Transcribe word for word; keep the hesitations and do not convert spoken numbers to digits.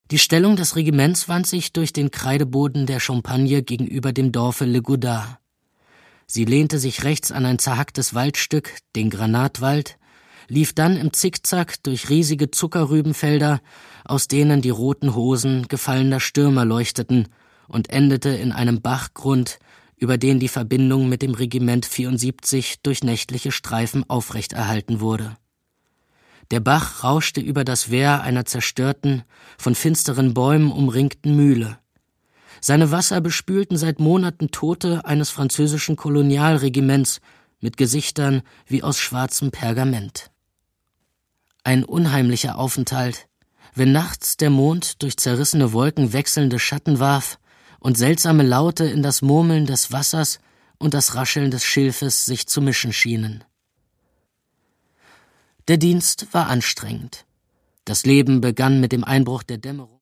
Die Stellung des Regiments wand sich durch den Kreideboden der Champagne gegenüber dem Dorfe Le Goudard. Sie lehnte sich rechts an ein zerhacktes Waldstück, den Granatwald, lief dann im Zickzack durch riesige Zuckerrübenfelder, aus denen die roten Hosen gefallener Stürmer leuchteten, und endete in einem Bachgrund, über den die Verbindung mit dem Regiment vierundsiebzig durch nächtliche Streifen aufrechterhalten wurde. Der Bach rauschte über das Wehr einer zerstörten, von finsteren Bäumen umringten Mühle. Seine Wasser bespülten seit Monaten Tote eines französischen Kolonialregiments mit Gesichtern wie aus schwarzem Pergament. Ein unheimlicher Aufenthalt, wenn nachts der Mond durch zerrissene Wolken wechselnde Schatten warf und seltsame Laute in das Murmeln des Wassers und das Rascheln des Schilfes sich zu mischen schienen. Der Dienst war anstrengend. Das Leben begann mit dem Einbruch der Dämmerung.